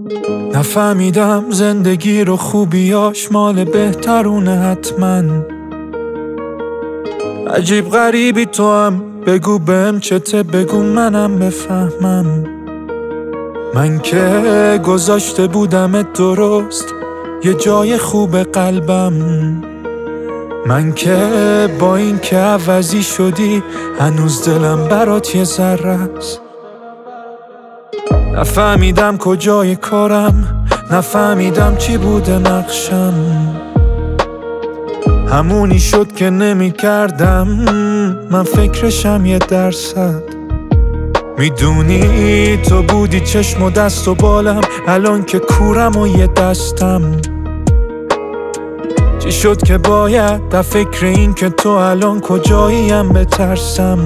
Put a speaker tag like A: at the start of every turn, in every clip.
A: نفهمیدم زندگی رو خوبیاش مال بهترونه حتما. عجیب غریبی تو هم، بگو بهم چته، بگو منم بفهمم. من که گذاشته بودمت درست یه جای خوب قلبم. من که با این که عوضی شدی هنوز دلم برات یه ذره است. نفهمیدم کجای کارم، نفهمیدم چی بوده نقشم. همونی شد که نمی کردم من فکرشم 1%. میدونی تو بودی چشم و دست و بالم، الان که کورم و یه دستم. چی شد که باید در فکر این که تو الان کجاییم بترسم.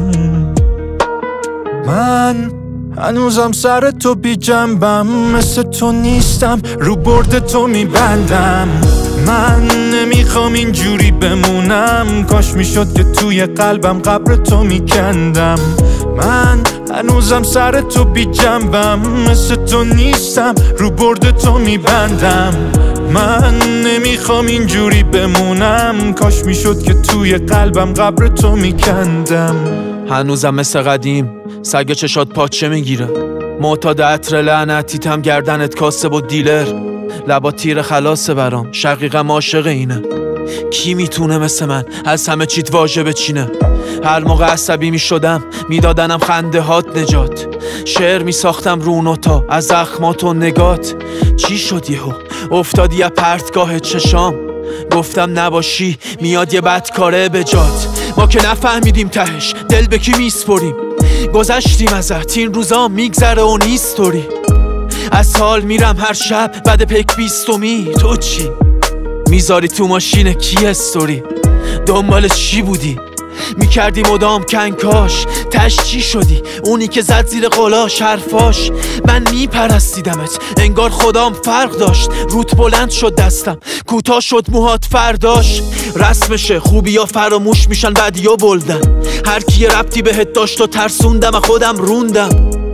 A: من هنوزم سر تو بی جنبم، مثل تو نیستم رو برد تو میبندم. من نمیخوام اینجوری بمونم، کاش میشد که توی قلبم قبر تو میکندم. من هنوزم سر تو بی جنبم، مثل تو نیستم رو برد تو میبندم. من نمیخوام اینجوری بمونم، کاش میشد که توی قلبم قبر تو میکندم.
B: هنوزم مثل قدیم سگ چشات پاچه میگیره، معتاد عطر لعنتیتم گردنت کاسب و دیلر. لبا تیر خلاصه برام، شقیقم عاشق اینه. کی میتونه مثل من از همه چیت واژه بچینه؟ هر موقع عصبی میشدم میدادنم خنده هات نجات. شعر میساختم رو نوتا از زخمات و نگات. چی شد یهو افتادی یه پرتگاه چشام؟ گفتم نباشی میاد یه بدکاره به جات. ما که نفهمیدیم تهش دل به کی میسپریم. گذشتیم ازت این روزا میگذره و نیستوری. از حال میرم هر شب بعد پک 20می. تو چی؟ میذاری تو ماشین کی استوری؟ دنبال چی بودی؟ میکردی مدام کنکاش، تش چی شدی؟ اونی که زد زیر قلاش حرفاش. من میپرستیدمت انگار خدام فرق داشت. روت بلند شد دستم، کوتاه شد موهات فرداش. رسمشه خوبی ها فراموش میشن بدی ها بلدن. هر کی ربطی بهت داشت و ترسوندم خودم روندم.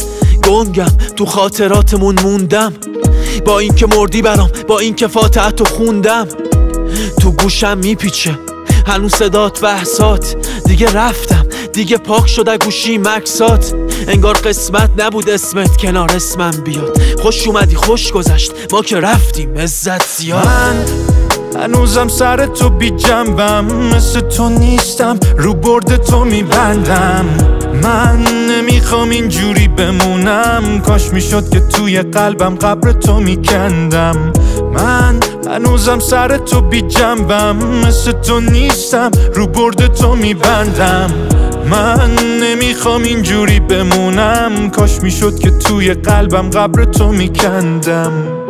B: گنگم تو خاطراتمون موندم، با این که مردی برام، با این که فاتحتو خوندم. تو گوشم میپیچه هنوز صدات بحثات. دیگه رفتم دیگه پاک شده گوشی مکسات. انگار قسمت نبود اسمت کنار اسمم بیاد. خوش اومدی خوش گذشت ما که رفتیم عزت زیاد.
A: من هنوزم سر تو بی جنبم، مثل تو نیستم رو برد تو میبندم. من نمیخوام اینجوری بمونم، کاش میشد که توی قلبم قبر تو میکندم. من هنوزم سر تو بی جنبم، مثل تو نیستم رو برد تو میبندم. من نمیخوام اینجوری بمونم، کاش میشد که توی قلبم قبر تو میکندم.